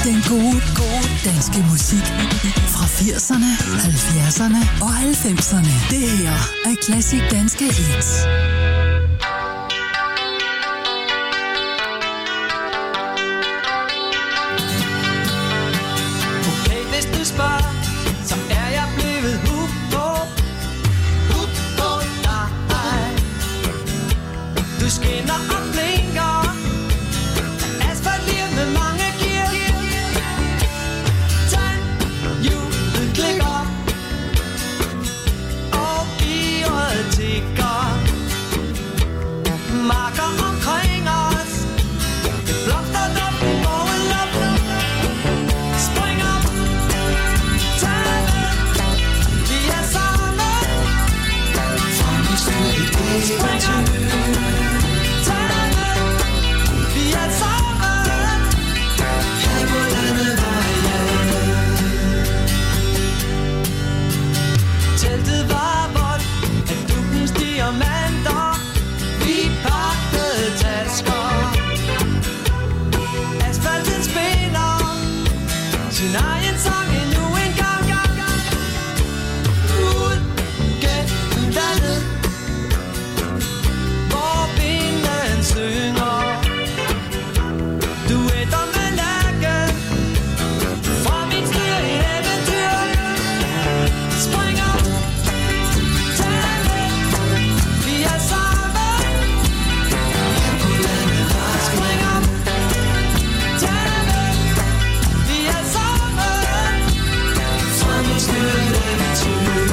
Den gode danske musik fra 80'erne, 70'erne og 90'erne. Det her er Classic Danske Hits. Okay, hvis du spørger, så er jeg blevet hooked på dig. Du skinner og blinker, asfalt lige med mange gear. Tandhjulet klikker, og gearet tikker. Marker omkring os, det blomster op i morgenluft. Spring op, tag det, vi er sammen. Fra vi styrer i det. Spring op, tag det, vi er sammen. Her på landevejen. Teltet var vådt af dukkens diamanter. Vi pakkede tasker. Asfalten spiller sin egen sang endnu en gang. Ud gennem landet, hvor vinden synger. Duetter med lærke, fra mit styr et eventyr. Spring op, tag det, vi er sammen. Spring op, tag det, vi er sammen. Fra mit styr et eventyr.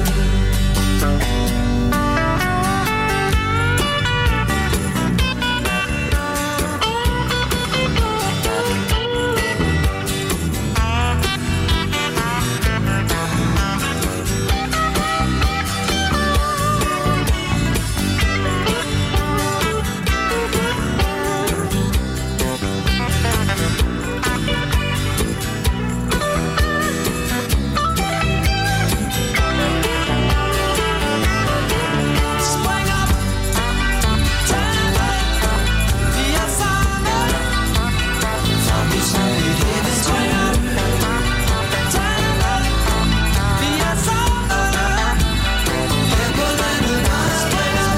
Spring op, tag det, vi er sammen. Fra mit styr et eventyr. Spring op, tag det, vi er sammen. Her på landet. Spring op,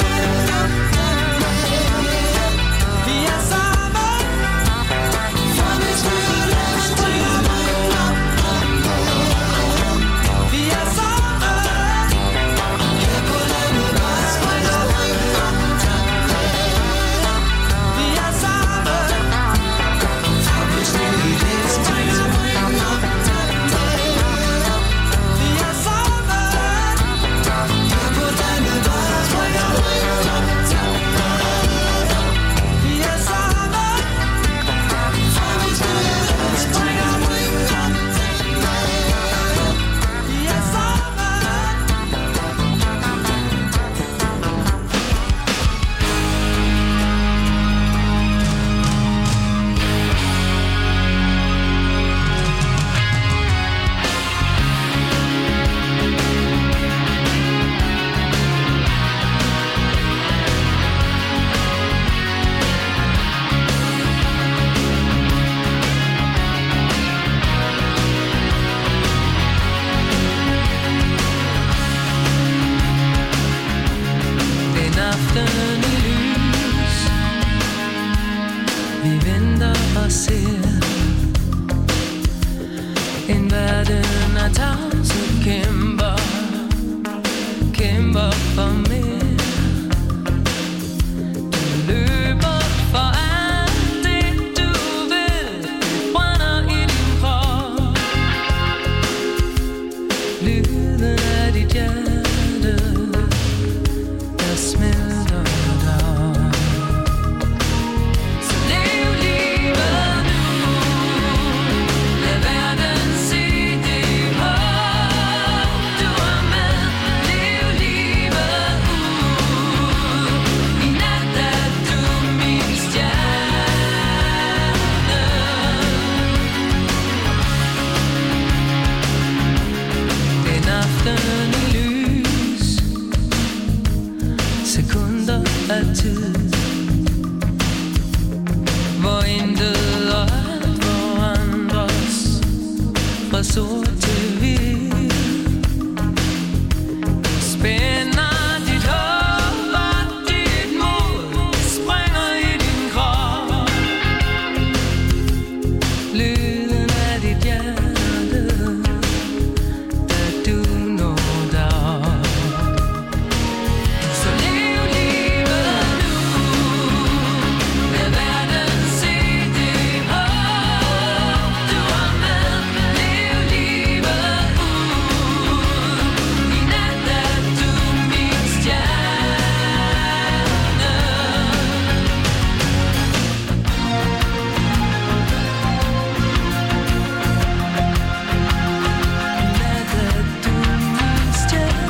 vi er sammen. Fra mit styr et eventyr. Spring op, vi er sammen. Her på landet. Spring op, vi er sammen. Fra mit styr et eventyr. Spring op, vi er sammen. Her på landet. Spring op, vi er sammen. Fra mit styr et eventyr. Spring op, vi er en aften i lys. Vi venter og ser en verden af tavs og kæmper for mere. Du løber for alt det du vil, det brænder i din krop. Lyden af dit hjerte, der smelter dig. Så lev livet nu, lad verden se det håb, du er med. Lev livet ud, i nat er du min stjerne. En aften i lys, sekunder af tid, hvor intet og alt forandrer sort til hvid. Spænder dit håb og dit mod, springer i din krop. Lyden af dit hjerte, da du når derop. Så lev livet nu, lad verden se det håb du har med. Lev livet ud, i nat er du min stjerne. Nat er du min stjerne.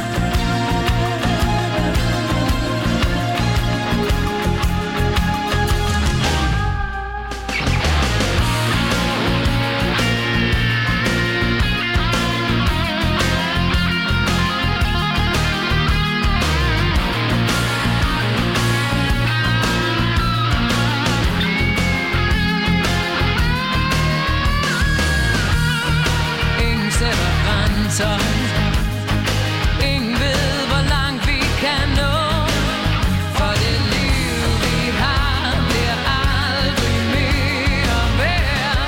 Ingen sætter grænser. Ingen ved, hvor langt vi kan nå. For det liv, vi har, bliver aldrig mere værd.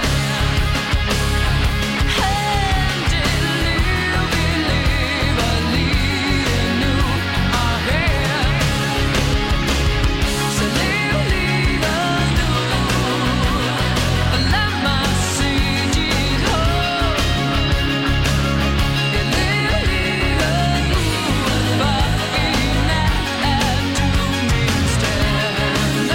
Det liv, vi lever lige nu og her. Så lev livet nu, og lad mig se dit håb. Jeg lever livet ud, for i nat er du min stjerne.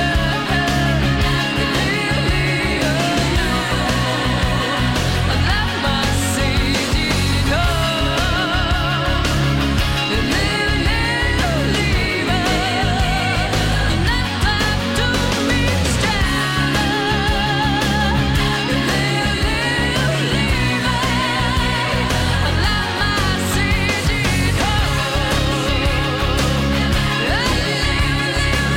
Jeg lever livet nu, og lad mig se dit håb. Jeg lever livet, i nat er du min stjerne. Jeg lever livet, og lad mig se dit håb. Jeg lever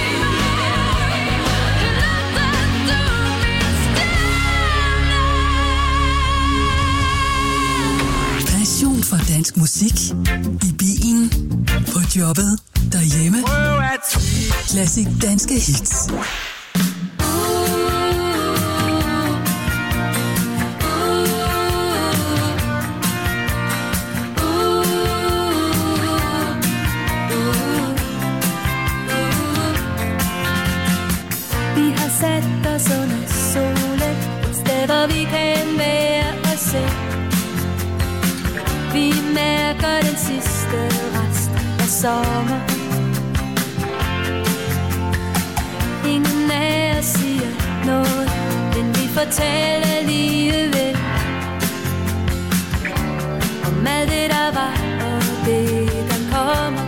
Passion for dansk musik. I bilen, på jobbet, derhjemme. Klassik danske hits. Vi har sat os under solen, et sted hvor vi kan være os selv. Vi mærker den sidste rest af sommer. Ingen af os siger noget, men vi fortæller alligevel om alt det der var og det der kommer.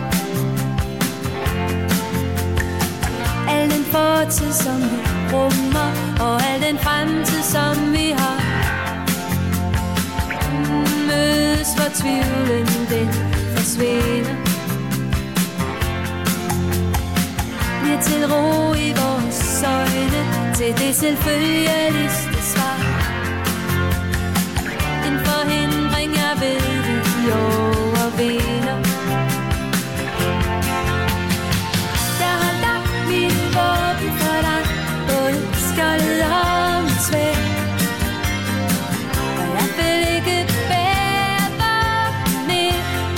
Al den fortid som vi rummer, og al den fremtid som vi har, mødes hvor tvivlen den forsvinder. Bliver til ro i vores øjne, til det selvfølgeligste svar. En forhindring jeg ved vi overvinder. Jeg har lagt mit våben for dig, både skjoldet og mit sværd. Og jeg vil ikke bære våben mere.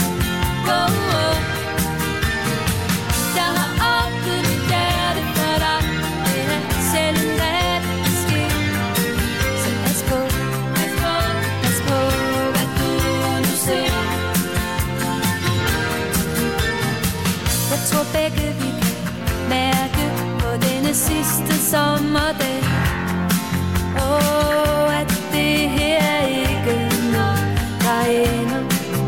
Jeg har åbnet mit hjerte for dig, det er sjældent at det sker. Så pas på, hvad du nu ser. Jeg tror begge vi kan mærke på denne sidste sommerdag, at det her ikke er noget, der ender.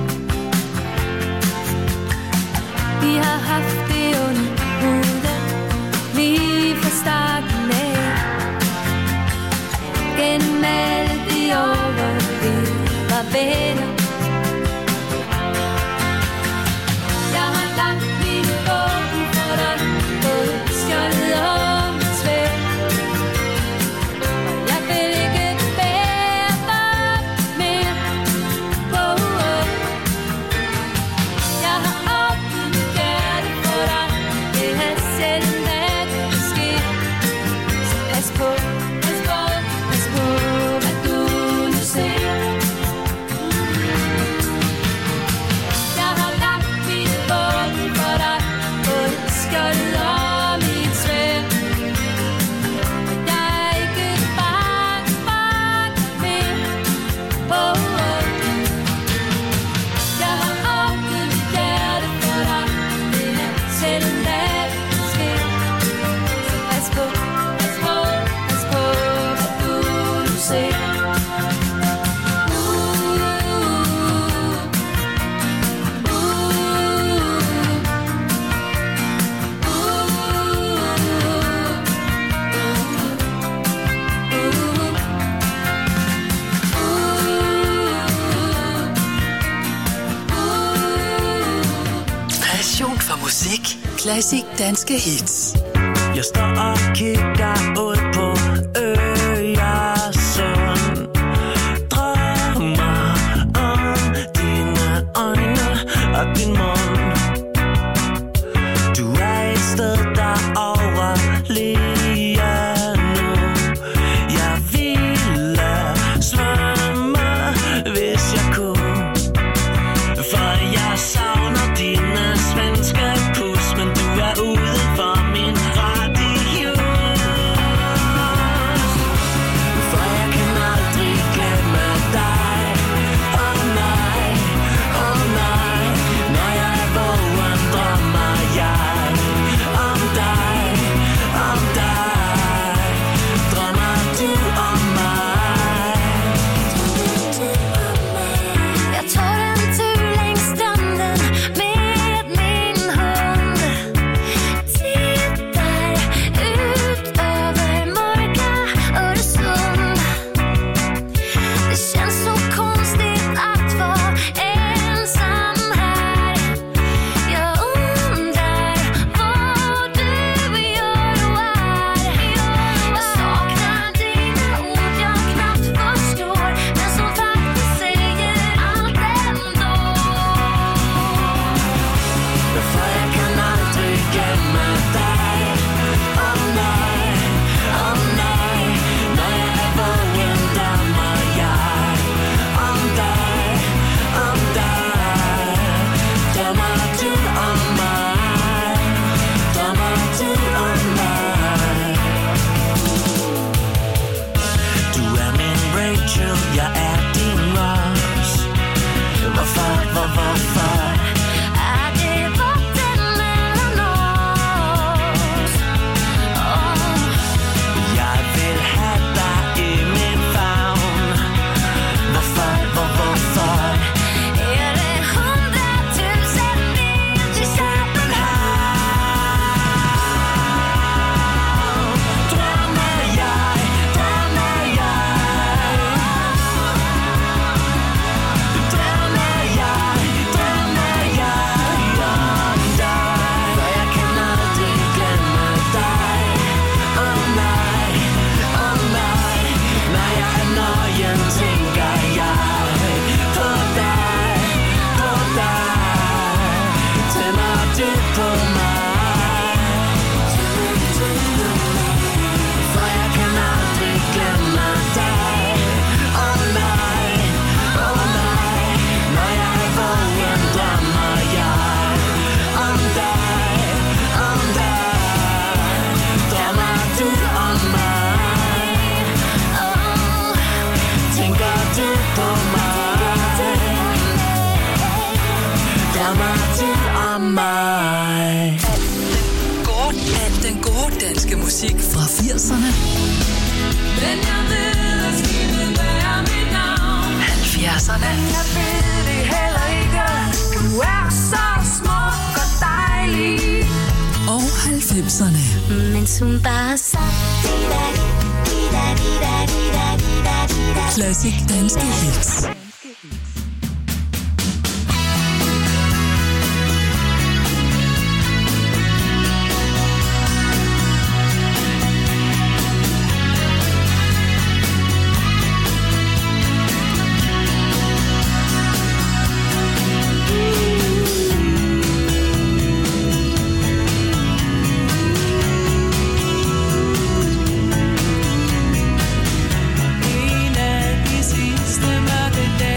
Vi har haft det under huden lige fra starten af. Gennem alle de år, hvor vi var venner. Jeg har lagt mit våben for dig, både skjoldet og mit sværd. Classic danske hits. Jeg står og kigger ud på Øresund. Drømmer om dine øjne og din mund. Du er et sted derovre lige nu. Jeg ville svømme, hvis jeg kunne. For jeg savner dine svenske kus, men du er ude for min radius. For jeg kan aldrig glemme dig. Oh nej, oh nej. Når jeg er vågen, drømmer jeg om dig, om dig. Drømmer du om mig? Jag tar en tur längs stranden med min hund. Tittar ut över mörka Öresund. Det känns så konstigt att vara ensam här. Jag undrar vad du gör och är. Jag saknar dina ord jag knappt förstår, men som faktiskt säger allt ändå. For jeg kan aldrig glemme dig. Oh nej, oh nej. Når jeg er vågen, drømmer jeg om dig, om dig. Drømmer du om mig? Drømmer du om mig? Du er min Rachel, jeg er din Ross. Hvorfor? Är det vatten mellan oss? Jeg vil have dig i min favn. Hvorfor? Är det 100 000 mil till Köpenhamn? Drømmer jeg om dig. For jeg kan aldrig glemme dig. Oh nej, oh nej. Når jeg er nøgen, tænker jeg på dig, på dig. Tænder du på mig? For jeg kan aldrig glemme dig. Oh nej, oh nej. Når jeg er vågen, drømmer jeg om dig, om dig. Drømmer du om mig? Tænker du på mig? Drømmer du om mig? Alt den gode danske musik fra 80'erne, Men jeg ved, at skibet bærer mit navn. 70'erne Jeg ved det heller ikke. Du er så smuk og dejlig. og 90'erne. Mens hun bare sad. Classic danske hits. En af de sidste mørke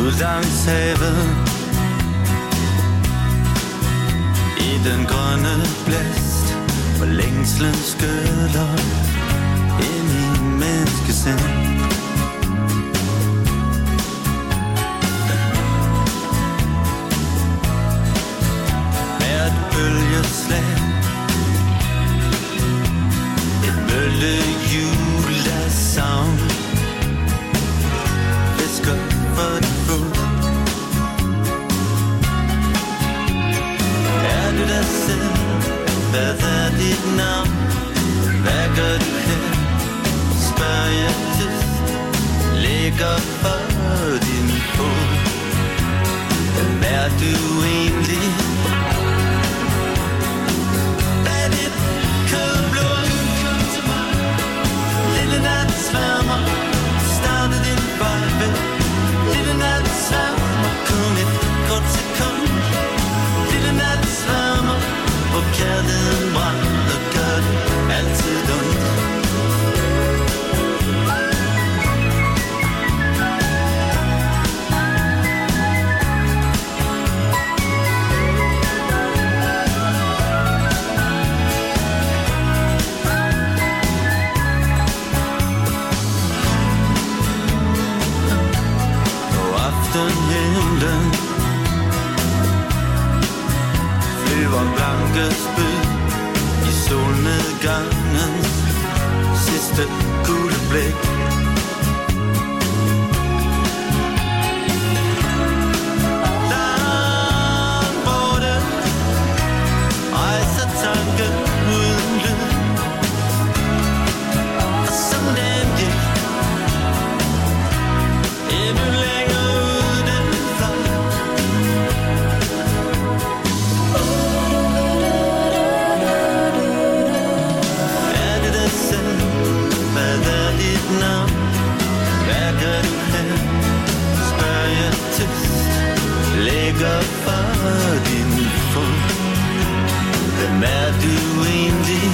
ud langs havet i den grønne blæst, hvor længslen skyller ind i menneskesind. Hvert bølgeslag, et bølgehjul af savn, visker for det fod. Er du dig selv? Hvad er dit navn? Hvad gør du her? Spørger jeg tyst, ligger for din fod. Hvem er du egentlig? Er dit kødblod? Lille natsværmer, starter din vej væk. Lille natsværmer, kun et kort sekund. Lille natsværmer, hvor kærligheden brænder, gør det altid ondt. Aftenhimlen flyver blanke spyd i solnedgangens sidste gule blik. Langt borte rejser tanken uden lyd, og som den gik endnu længere ud den fløj. Er det dig selv? Hvad er dit navn? Hvad gør du her? Spørger jeg tyst, ligger for din fod. Hvem er du egentlig?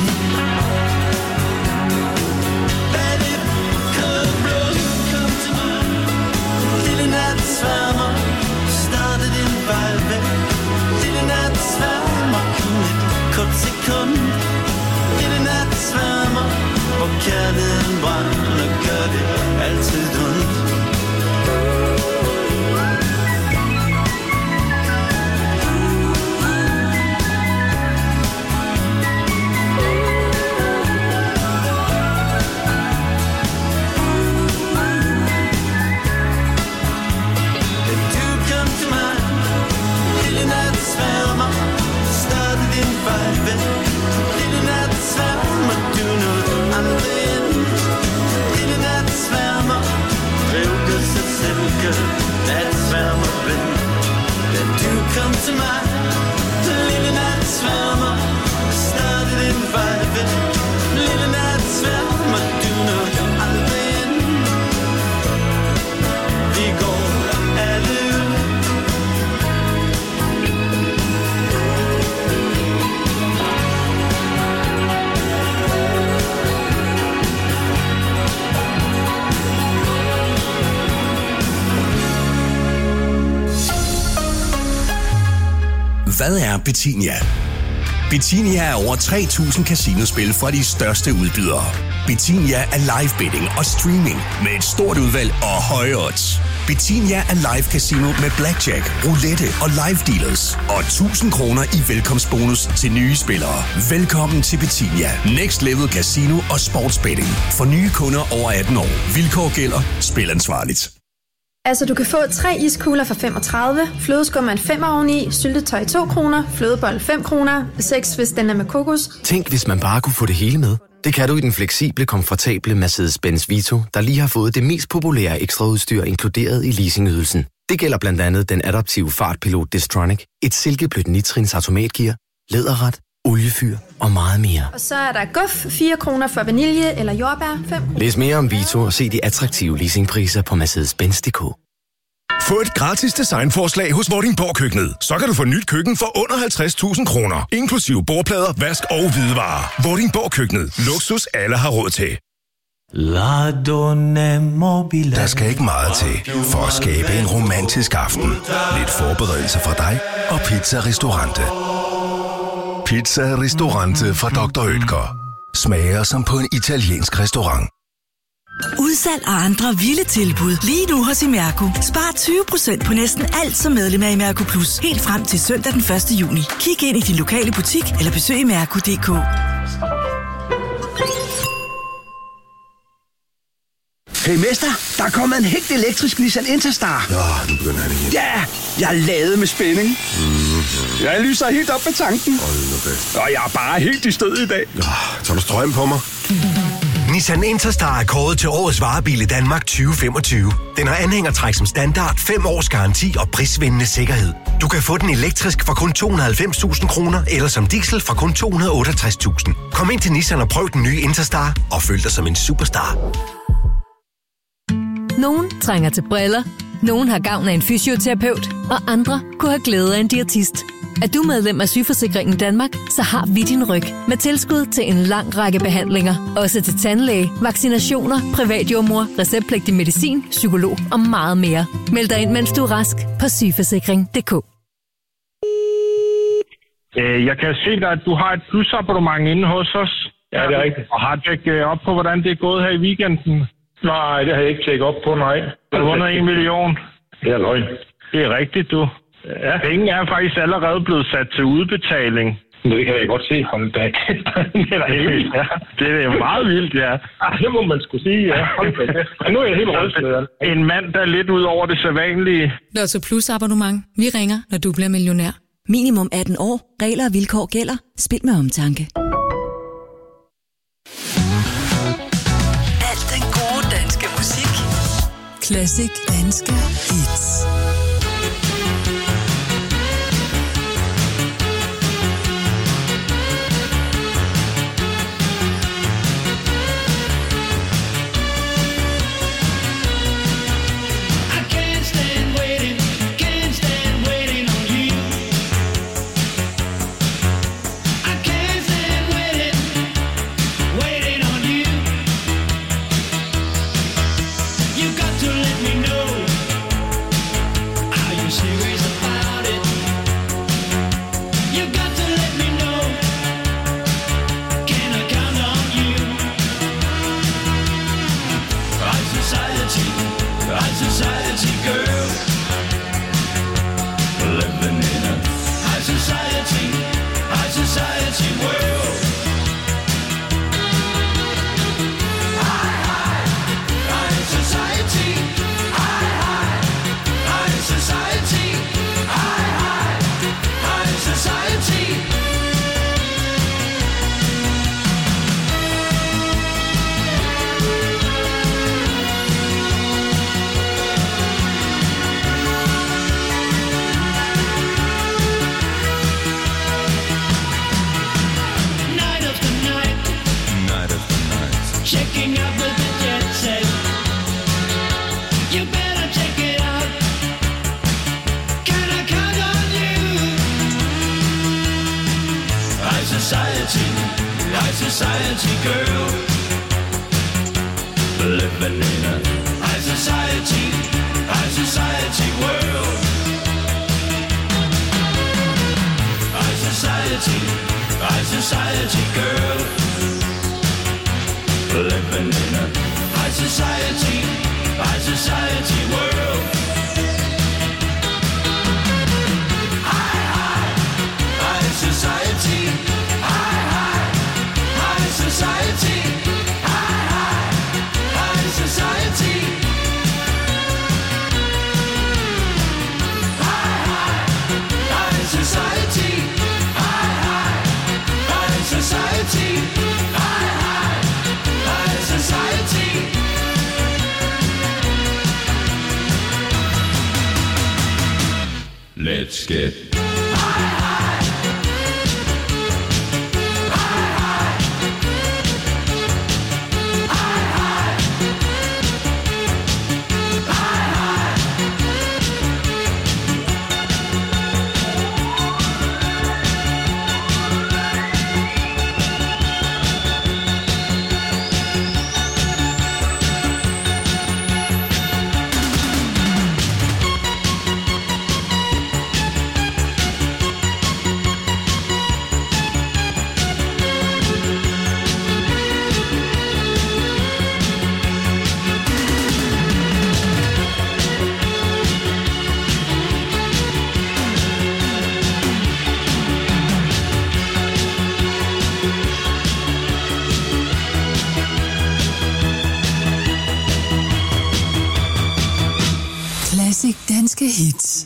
Er det kødblod? Kom til mig. Lille natsværmer, starter din vej væk. Lille natsværmer, kun et kort sekund. Lille natsværmer, hvor kærligheden brænder, gør det altid ondt. Kom til mig, lille natsværmer, starte din vej væk. Lille natsværmer, du når aldrig ind. Vi går alle ud. Hvad er Betinia? Betinia er over 3.000 casinospil fra de største udbydere. Betinia er live betting og streaming med et stort udvalg og høje odds. Betinia er live casino med blackjack, roulette og live dealers. Og 1.000 kroner i velkomstbonus til nye spillere. Velkommen til Betinia. Next level casino og sportsbetting. For nye kunder over 18 år. Vilkår gælder. Spil ansvarligt. Altså, du kan få 3 iskugler for 35, flødeskum 5 oveni, syltetøj 2 kroner, flødebold 5 kroner, 6 hvis den er med kokos. Tænk, hvis man bare kunne få det hele med. Det kan du i den fleksible, komfortable Mercedes-Benz Vito, der lige har fået det mest populære ekstraudstyr inkluderet i leasingydelsen. Det gælder blandt andet den adaptive fartpilot Distronic, et silkeblødt nitrins automatgear, læderret, oliefyr og meget mere. Og så er der guf 4 kroner for vanilje eller jordbær 5 kroner. Læs mere om Vito og se de attraktive leasingpriser på Mercedes-Benz.dk. Få et gratis designforslag hos Vordingborg Køkkenet. Så kan du få nyt køkken for under 50.000 kroner. Inklusive bordplader, vask og hvidevarer. Vordingborg Køkkenet. Luksus alle har råd til. Der skal ikke meget til for at skabe en romantisk aften. Lidt forberedelse fra dig og Pizza Ristorante. Pizza Ristorante fra Dr. Oetker. Smager som på en italiensk restaurant. Udsalg og andre vilde tilbud lige nu hos Imerco. Spar 20% på næsten alt som medlem af Imerco Plus. Helt frem til søndag den 1. juni. Kig ind i din lokale butik eller besøg imerco.dk. Hey mester, der er kommet en helt elektrisk Nissan Interstar. Nå, nu begynder han igen. Ja, jeg er ladet med spænding. Jeg lyser helt op med tanken. Hold nu fast. Og jeg er bare helt i stød i dag. Tager du strøm på mig? Nissan Interstar er kåret til årets varebil i Danmark 2025. Den har anhængertræk som standard, 5 års garanti og prisvindende sikkerhed. Du kan få den elektrisk for kun 290.000 kroner, eller som diesel for kun 268.000. Kom ind til Nissan og prøv den nye Interstar og føl dig som en superstar. Nogen trænger til briller, nogen har gavn af en fysioterapeut, og andre kunne have glæde af en diætist. Er du medlem af Sygeforsikringen Danmark, så har vi din ryg med tilskud til en lang række behandlinger. Også til tandlæge, vaccinationer, privatjordmor, receptpligtig medicin, psykolog og meget mere. Meld dig ind, mens du er rask på sygeforsikring.dk. Jeg kan se dig, at du har et plusabonnement inde hos os. Ja, det er rigtigt. Og har tjekket op på, hvordan det er gået her i weekenden? Nej, det har jeg ikke tjekket op på, nej. Du har vundet 1 million. Det er løgn. Det er rigtigt, du. Ja. Penge er faktisk allerede blevet sat til udbetaling. Det kan jeg godt se. Hold da. Det er da helt vildt. Ja, det er jo meget vildt, ja. Det må man skulle sige, ja. Men nu er jeg helt rystet. En mand, der er lidt ud over det sædvanlige. Lotto Plus abonnement. Vi ringer, når du bliver millionær. Minimum 18 år. Regler og vilkår gælder. Spil med omtanke. Alt den gode danske musik. Klassik danske hits. Society girl, living in a high society world. High society girl, living in a high society world. High society. Society, high society, high society, high society, high society. Let's get Classic danske hits.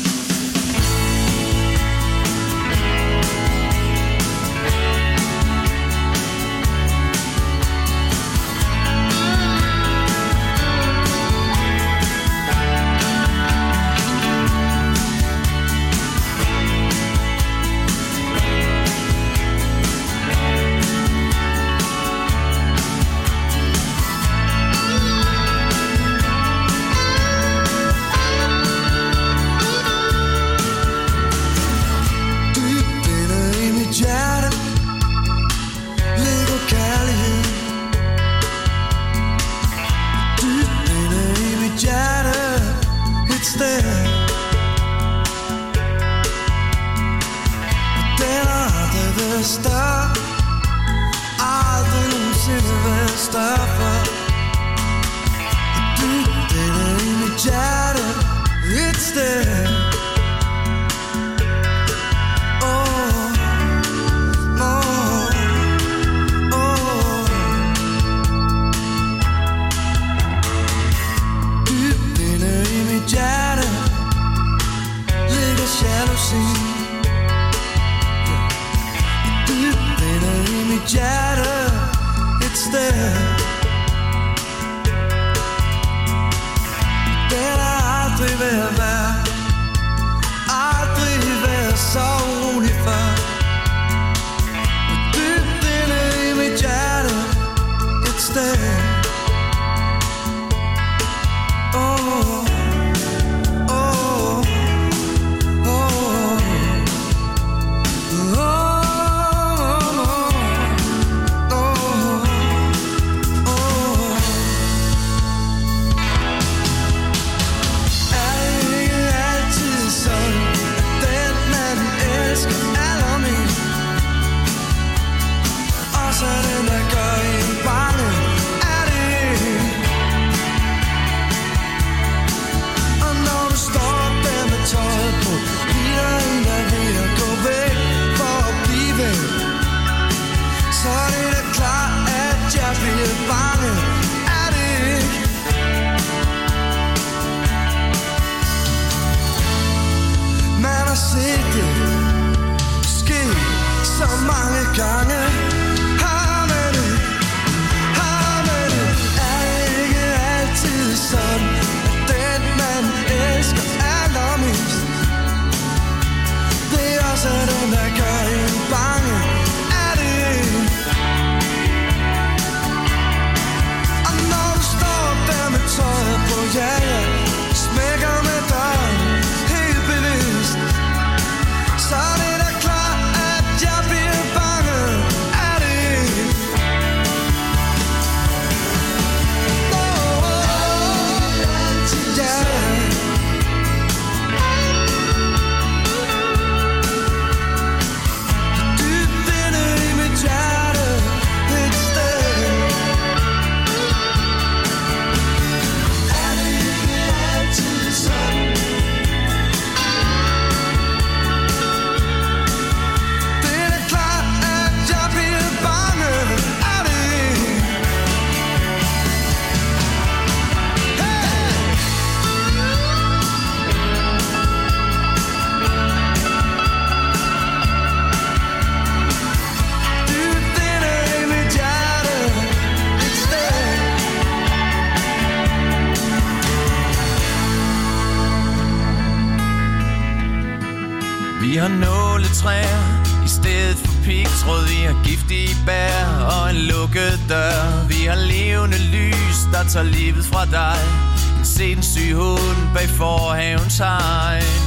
Vi har nåletræer i stedet for pigtråd. Vi har giftige bær og en lukket dør. Vi har levende lys, der tager livet fra dig. En sindssyg hund bag forhavens hegn.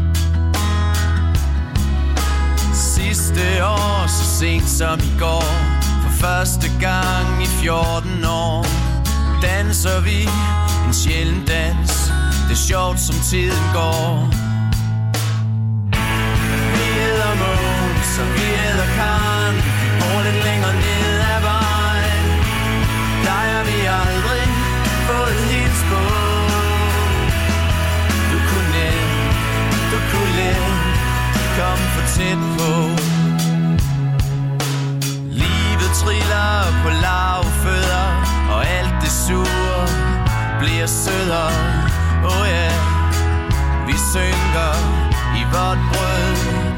Sidste år, så sent som i går, for første gang i 14 år, danser vi en sjælden dans. Det er sjovt, som tiden går. Så vi hedder Karen, vi bor lidt længere ned ad vejen. Der har vi aldrig fået hils på. Du kunne let komme for tæt på. Livet triller på lavfødder, og alt det sure bliver sødere. Oh yeah.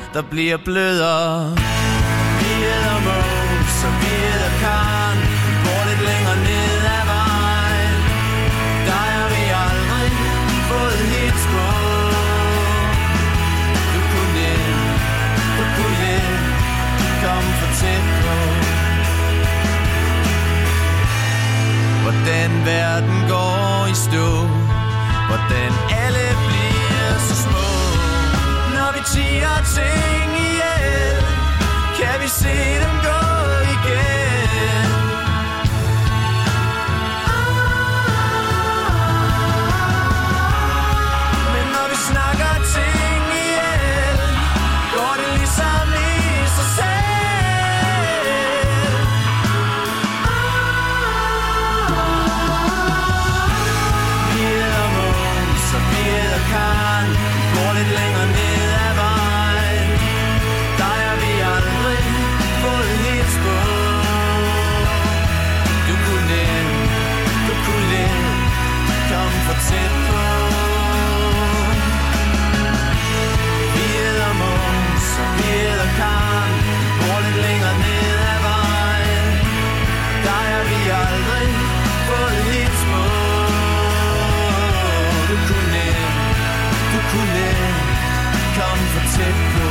der bliver blødere. Vi hedder Måns, og vi hedder Karen. Vi bor lidt længere ned ad vejen. Der har vi aldrig fået hits på. Du kunne komme for tæt på. Hvordan verden går i stå, hvordan alle bliver så små. Når vi tiger ting ihjel, kan vi se dem gå igen. Men når vi snakker ting ihjel, går det ligesom i sig selv. Vi hedder Måns, og vi hedder Karen. Vi går lidt længere ned ad vejen. Der har vi aldrig fået hits på. Du kunne komme for tæt på. Vi hedder Måns, og vi hedder Karen. Vi går lidt længere ned ad vejen. Der har vi aldrig fået hits på. Du kunne komme for tæt på.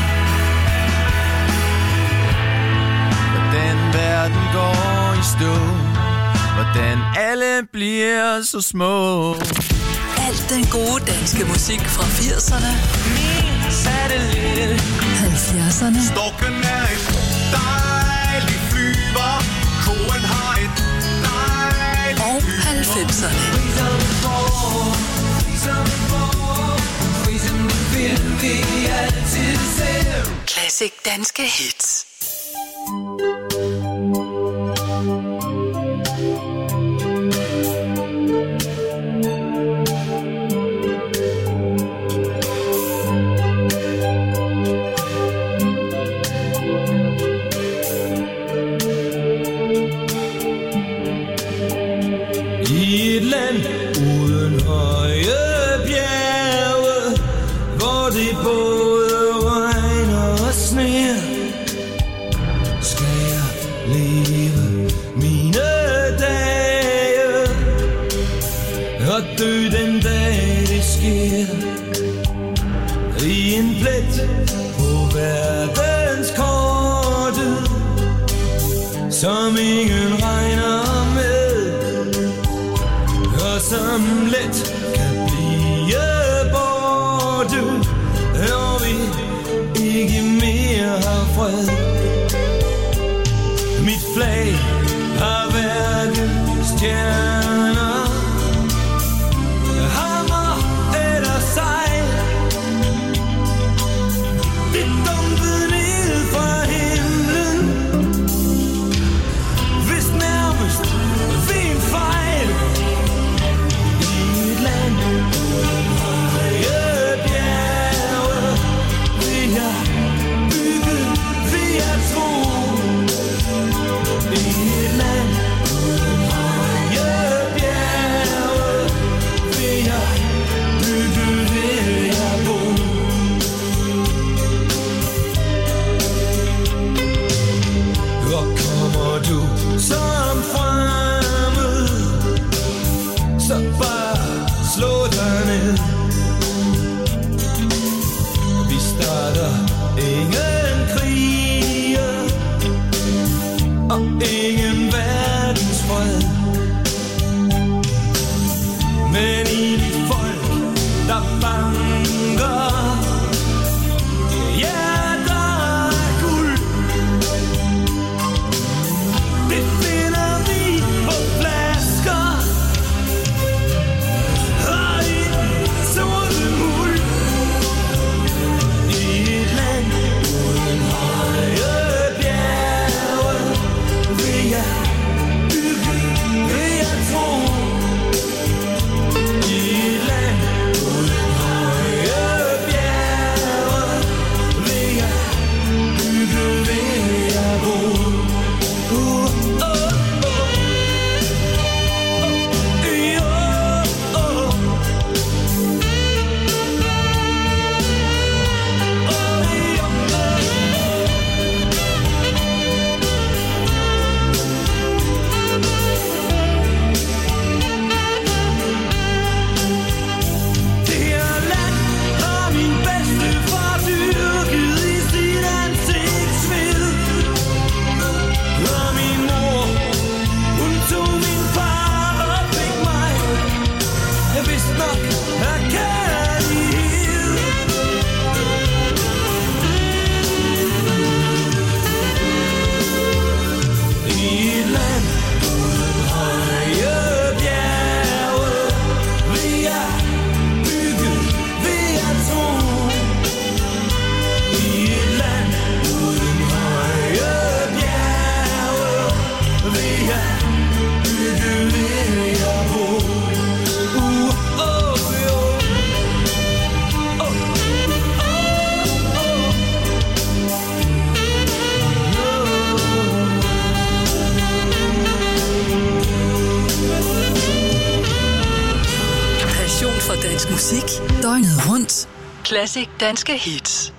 Hvordan verden går i stå, hvordan alle bliver så små. Alt den gode danske musik fra 80'erne, Min satellit 70'erne Storken er et dejligt flyver. Koen har et dejligt og 90'erne. Classic danske hits. I et land uden høje bjerge, hvor det både regner og sner, skal jeg leve mine dage og dø den dag det sker. I en plet på verdenskortet, som ingen regner med, og som let kan blive borte, når vi ikke mere har fred. Mit flag har hverken stjerner, hammer eller sejl. Det dumpede ned fra himlen, vist nærmest ved en fejl. I et dansk musik. Døgnet rundt. Classic danske hits.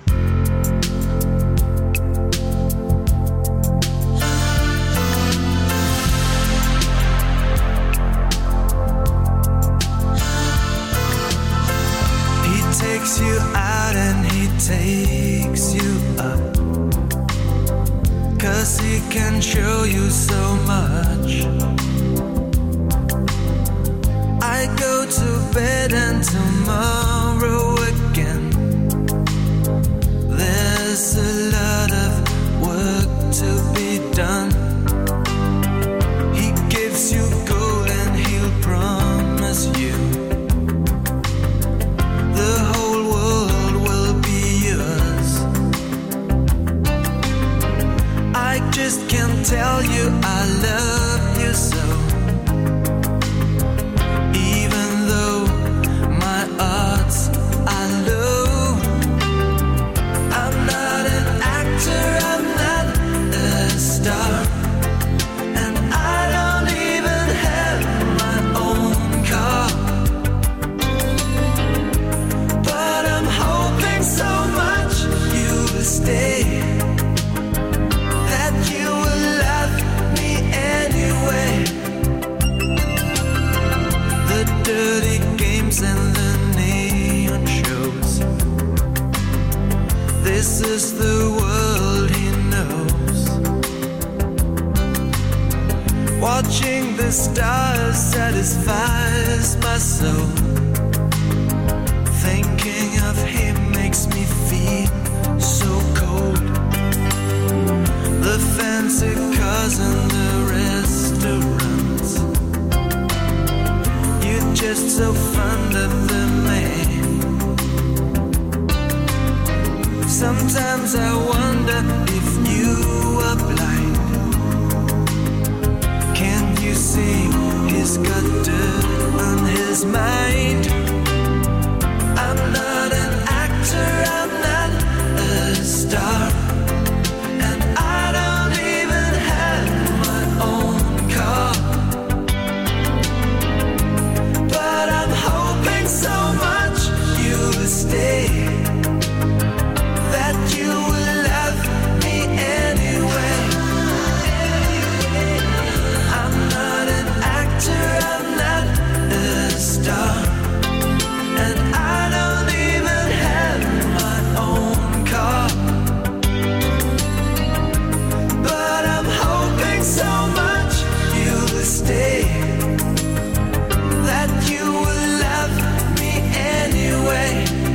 Takes you out and he takes you up, 'cause he can show you so much. I go to bed and tomorrow again. There's a lot of work to be done. He gives you gold and he'll promise you the whole world will be yours. I just can't tell you I love you so, even though my odds are low. I'm not an actor, I'm not a star, and I don't even have my own car. So much you will stay, that you will love me anyway. The dirty games and the neon shows, this is the world he knows. Watching the stars satisfies my soul. Thinking of him makes me feel so cold. The fancy cars and the restaurants, you're just so fond of the man. Sometimes I wonder if you are blind. Can't you see he's got dirt on his mind? I'm not an actor, I'm not a star, and I don't even have my own car. But I'm hoping so much you'll stay, that you will love me anyway. I'm not an actor, I'm not a star, and I don't even have my own car. But I'm hoping so much you'll stay, that you will love me anyway.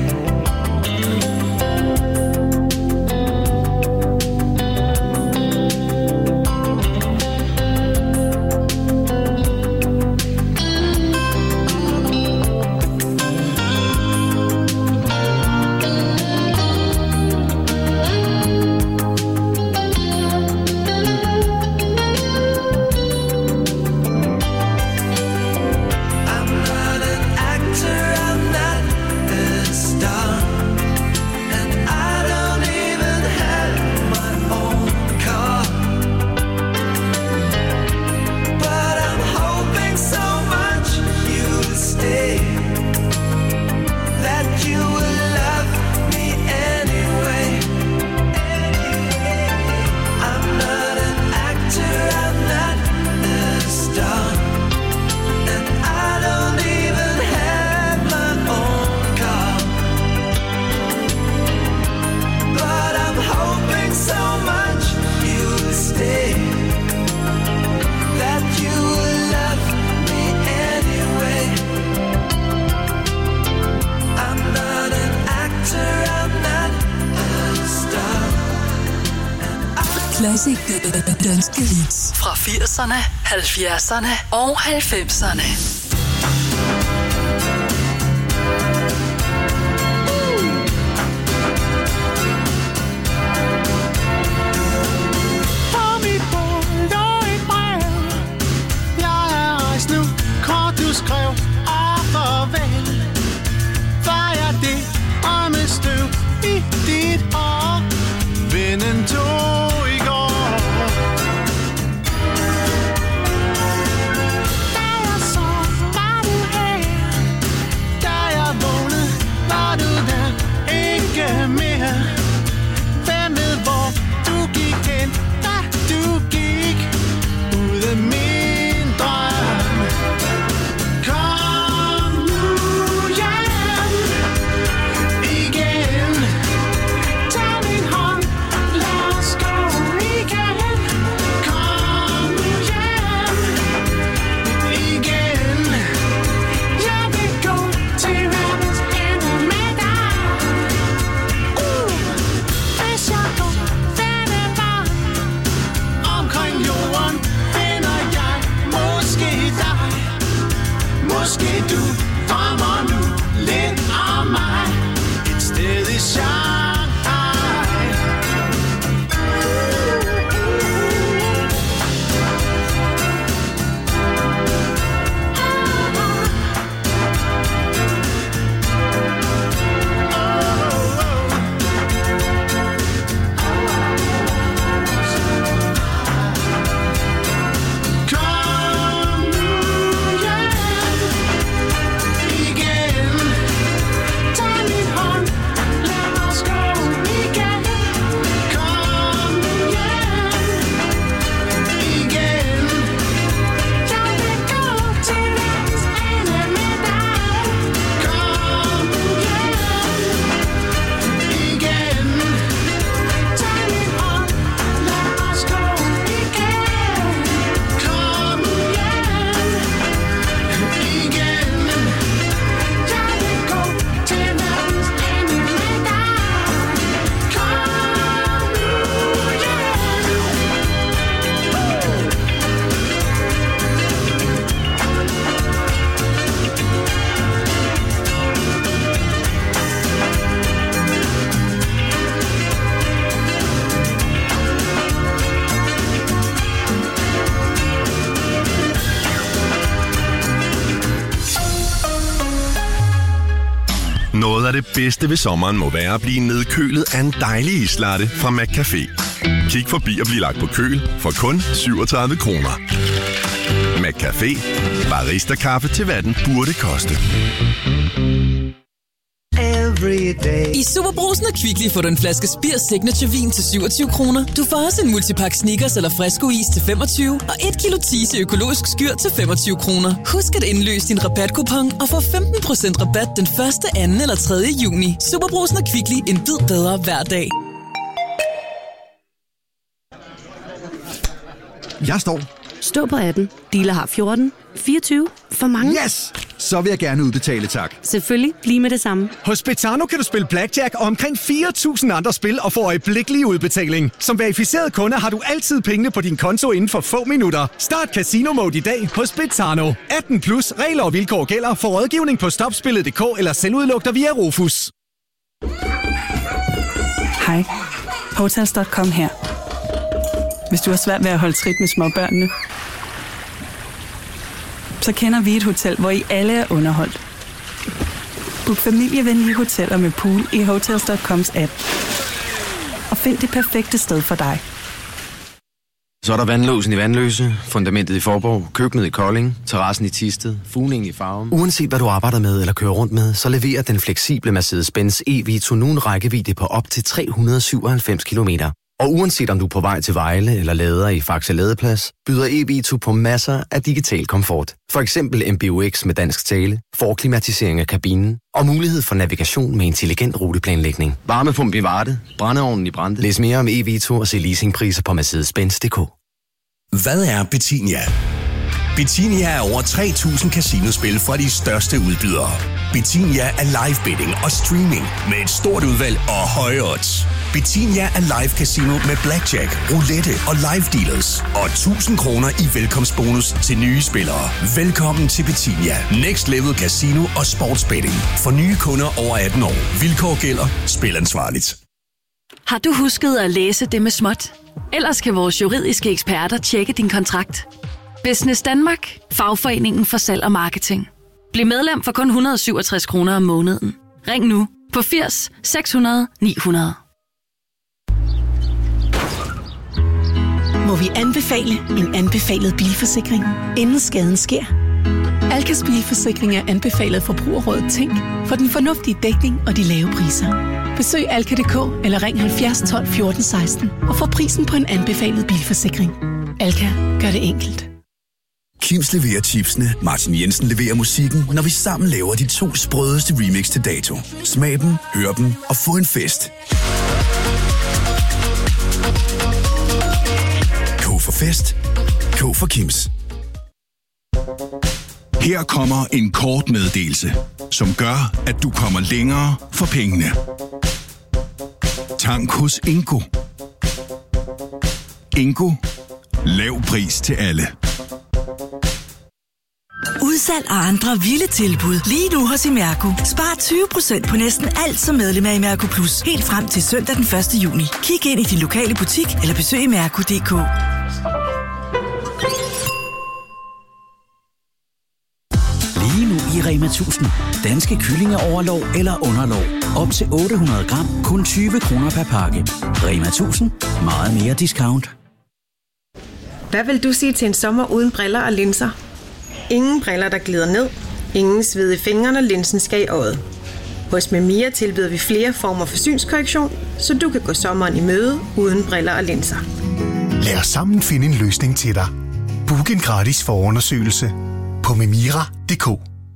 Classic danske hits fra 80'erne, 70'erne og 90'erne. Skrev og farvel. Fejrer det og med støv i dit hår. Vinden tog i går. Da jeg så var du her. Da jeg Noget af det bedste ved sommeren må være at blive nedkølet af en dejlig islatte fra McCafé. Kig forbi og bliv lagt på køl for kun 37 kroner. McCafé. Barista-kaffe til hvad den burde koste. I Superbrugsen og Kvickly får du en flaske Spir Signature Vin til 27 kroner. Du får også en multipack Snickers eller Fresco-is til 25 og 1 kilo Tise økologisk skyr til 25 kroner. Husk at indløse din rabatkupon og få 15% rabat den 1., 2. eller 3. juni. Superbrugsen og Kvickly. En bid bedre hver dag. Jeg står. Stå på 18. Dealer har 14. 24. For mange. Yes! Så vil jeg gerne udbetale, tak. Selvfølgelig. Lige med det samme. Hos Betano kan du spille blackjack og omkring 4.000 andre spil og få øjeblikkelig udbetaling. Som verificeret kunde har du altid pengene på din konto inden for få minutter. Start Casino Mode i dag hos Betano. 18+, regler og vilkår gælder. For rådgivning på stopspillet.dk eller selvudlugter via Rufus. Hej. Hotels.com her. Hvis du har svært ved at holde trit med småbørnene, så kender vi et hotel, hvor I alle er underholdt. Book familievenlige hoteller med pool i Hotels.coms app. Og find det perfekte sted for dig. Så er der vandlåsen i Vandløse, fundamentet i Forborg, køkkenet i Kolding, terrassen i Thisted, fugningen i Farum. Uanset hvad du arbejder med eller kører rundt med, så leverer den fleksible Mercedes-Benz e-Vito nu en rækkevidde på op til 397 kilometer. Og uanset om du er på vej til Vejle eller lader i Faxe Ladeplads, byder e-Vito på masser af digital komfort. For eksempel MBUX med dansk tale, forklimatisering af kabinen og mulighed for navigation med intelligent ruteplanlægning. Varmepumpe i Varde, brændeovnen i Brande. Læs mere om e-Vito og se leasingpriser på Mercedes-Benz.dk. Hvad er Betinia? Betinia er over 3.000 casinospil fra de største udbydere. Betinia er live betting og streaming med et stort udvalg og høje odds. Betinia er live casino med blackjack, roulette og live dealers. Og 1.000 kroner i velkomstbonus til nye spillere. Velkommen til Betinia. Next Level Casino og Sportsbetting. For nye kunder over 18 år. Vilkår gælder. Spil ansvarligt. Har du husket at læse det med småt? Ellers kan vores juridiske eksperter tjekke din kontrakt. Business Danmark. Fagforeningen for salg og marketing. Bliv medlem for kun 167 kroner om måneden. Ring nu på 80 600 900. Må vi anbefale en anbefalet bilforsikring, inden skaden sker? Alkas bilforsikring er anbefalet Forbrugerrådet Tænk for den fornuftige dækning og de lave priser. Besøg alka.dk eller ring 70 12 14 16 og få prisen på en anbefalet bilforsikring. Alka gør det enkelt. Kims leverer chipsene, Martin Jensen leverer musikken, når vi sammen laver de 2 sprødeste remix til dato. Smag dem, hør dem og få en fest. K for fest. K for Kims. Her kommer en kort meddelelse, som gør, at du kommer længere for pengene. Tank hos Ingo. Ingo. Lav pris til alle. Udsalg og andre vilde tilbud lige nu hos Imerco. Spar 20% på næsten alt som medlem af Imerco Plus. Helt frem til søndag den 1. juni. Kig ind i din lokale butik eller besøg imerco.dk. Lige nu i Rema 1000. Danske kyllinger overlov eller underlov. Op til 800 gram, kun 20 kroner per pakke. Rema 1000. Meget mere discount. Hvad vil du sige til en sommer uden briller og linser? Ingen briller, der glider ned. Ingen sved i fingrene, når linsen skal i øjet. Hos Memia tilbyder vi flere former for synskorrektion, så du kan gå sommeren i møde uden briller og linser. Lad os sammen finde en løsning til dig. Book en gratis forundersøgelse på memira.dk.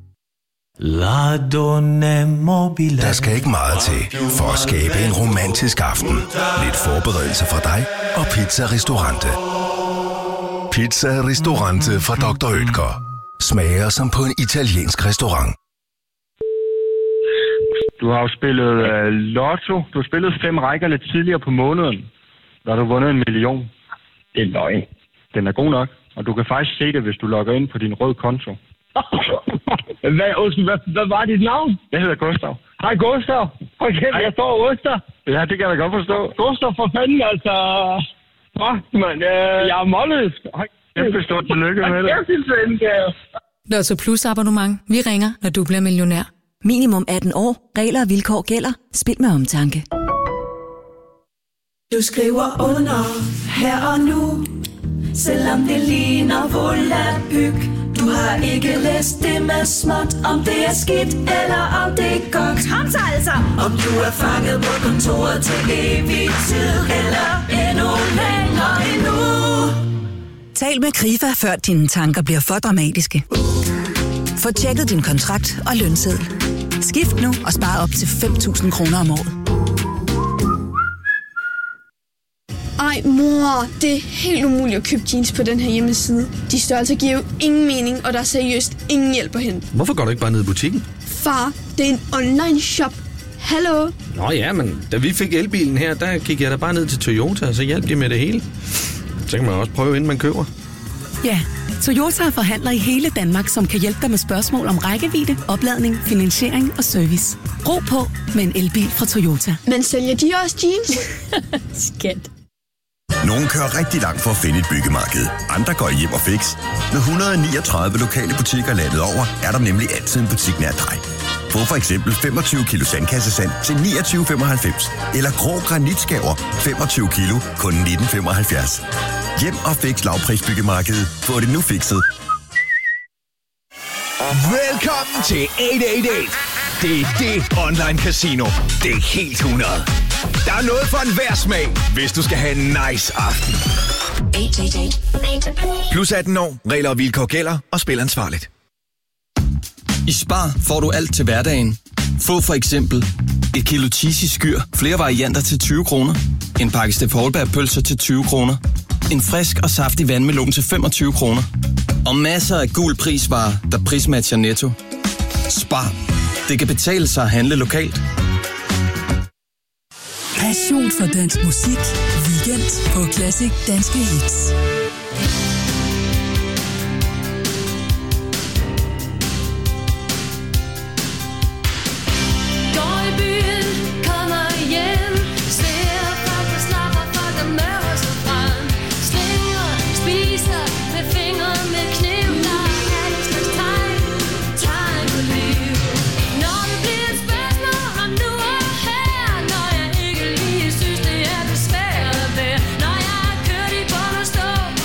Der skal ikke meget til for at skabe en romantisk aften. Lidt forberedelse fra dig og Pizza Ristorante. Pizza Ristorante fra Dr. Oetker. Smager som på en italiensk restaurant. Du har jo spillet lotto. Du har spillet 5 rækker lidt tidligere på måneden. Der har du vundet 1 million. Det er løgn. Den er god nok. Og du kan faktisk se det, hvis du logger ind på din røde konto. Hvad var dit navn? Jeg hedder Gustav. Hej Gustav. Okay, jeg står Oster. Ja, det kan jeg da godt forstå. Gustav, for fanden, altså. Jeg er målet. Kæmpe stort tillykke med det. Lotto Plus abonnement. Vi ringer, når du bliver millionær. Minimum 18 år. Regler og vilkår gælder. Spil med omtanke. Du skriver under her og nu, selvom det ligner volapyk. Du har ikke læst det med småt, om det er skidt eller om det er godt. Kom så altså! Om du er fanget på kontoret til evig tid, eller endnu længere endnu. Tal med Krifa, før dine tanker bliver for dramatiske. Få tjekket din kontrakt og lønseddel. Skift nu og spar op til 5.000 kroner om året. Ej, mor, det er helt umuligt at købe jeans på den her hjemmeside. De størrelser giver jo ingen mening, og der er seriøst ingen hjælp at hente. Hvorfor går du ikke bare ned i butikken? Far, det er en online shop. Hallo? Nå ja, men da vi fik elbilen her, der gik jeg da bare ned til Toyota, og så hjalp de med det hele. Så kan man også prøve, inden man køber. Ja, Toyota er forhandler i hele Danmark, som kan hjælpe dig med spørgsmål om rækkevidde, opladning, finansiering og service. Ro på med en elbil fra Toyota. Men sælger de også jeans? Skat. Nogle kører rigtig langt for at finde et byggemarked. Andre går hjem og fix. Med 139 lokale butikker landet over, er der nemlig altid en butik nær dig. Få for eksempel 25 kilo sandkassesand til 29,95. Eller grå granitskaver 25 kilo kun 19,75. Hjem og fix lavprisbyggemarkedet. Få det nu fikset. Velkommen til 888. Det er det online casino. Det er helt 100. Der er noget for enhver smag, hvis du skal have en nice aften. 888. Plus 18 år, regler og vilkår gælder, og spil ansvarligt. I Spar får du alt til hverdagen. Få for eksempel et kilo cheesy skyr, flere varianter til 20 kroner. En pakke Steff Holberg-pølser til 20 kroner. En frisk og saftig vandmelon til 25 kroner. Og masser af gul prisvarer, der prismatcher Netto. Spar. Det kan betale sig at handle lokalt. Passion for dansk musik. Weekend på Classic Danske Hits. Stop.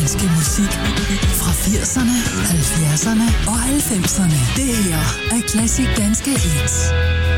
danske musik fra 80'erne, 70'erne og 90'erne. Det her er Klassisk Danske Hits.